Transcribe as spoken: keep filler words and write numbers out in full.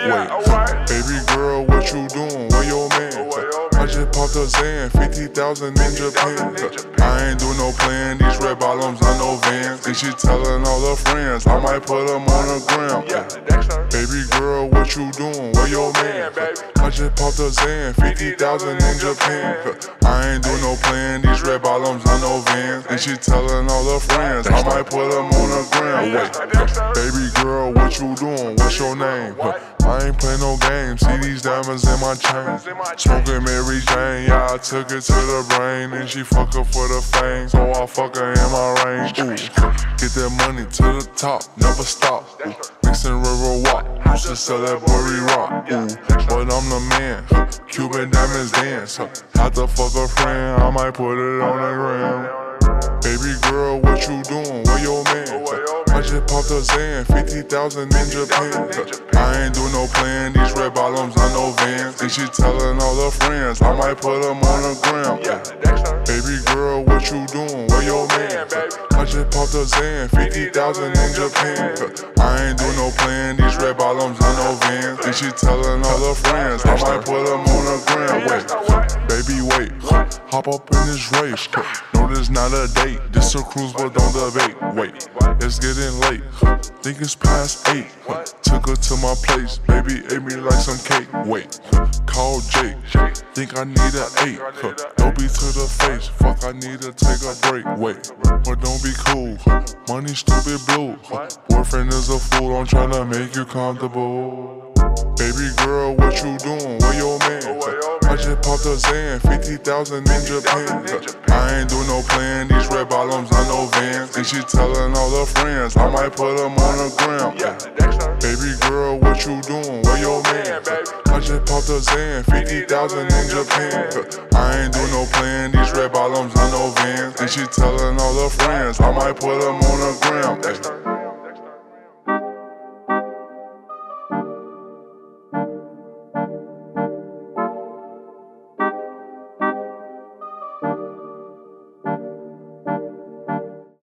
Wait, baby girl, what you doing? Where your man? I just popped a Zan, fifty thousand in Japan. I ain't do no plan, these red bottoms, I know Vans. And she telling all her friends, I might put them on the gram. Baby girl, what you doing? Where your man? I just popped a Zan, fifty thousand in Japan. I ain't do no plan, these red bottoms, I know Vans. And she telling all her friends, I might put them on the gram. Wait, baby girl, what you doing? What's your name? I ain't play no games, see these diamonds in my chain. Smoking Mary Jane, yeah, I took it to the brain. And she fuck her for the fame, so I fuck her in my range. Ooh, get that money to the top, never stop. Ooh, mixing river walk, used to sell that Burry Rock. Ooh, but I'm the man, Cuban diamonds dance. Had to fuck a friend, I might put it on the gram. Baby girl, what you doing? Where your man? I just popped a Zan, fifty thousand in Japan. I ain't do no plan, these red bottoms, I know Vans. And she telling all her friends, I might put them on the gram. Baby girl, what you doing? Where your man? I just popped a Zan, fifty thousand in Japan. I ain't do no plan, these red bottoms, I know Vans. And she telling all her friends, I might put them on the gram. Wait, baby, wait, hop up in this race. No, this not a date, this a cruise, but don't debate. Wait, it's getting late, think it's past eight. Took her to my place, baby ate me like some cake. Wait, call Jake, think I need an eight. Don't be to the face, fuck I need to take a break. Wait, but don't be cool, money stupid blue. Boyfriend is a fool, I'm tryna make you comfortable. Baby girl, what you doing? Where your man? I just popped a Zan, fifty thousand in Japan. I ain't do no plan, these red bottoms, I know Vans. And she telling all her friends, I might put them on the gram. Baby girl, what you doing? Where your man? I just popped a Zan, fifty thousand in Japan. I ain't do no plan, these red bottoms, I know Vans. And she telling all her friends, I might put them on the gram.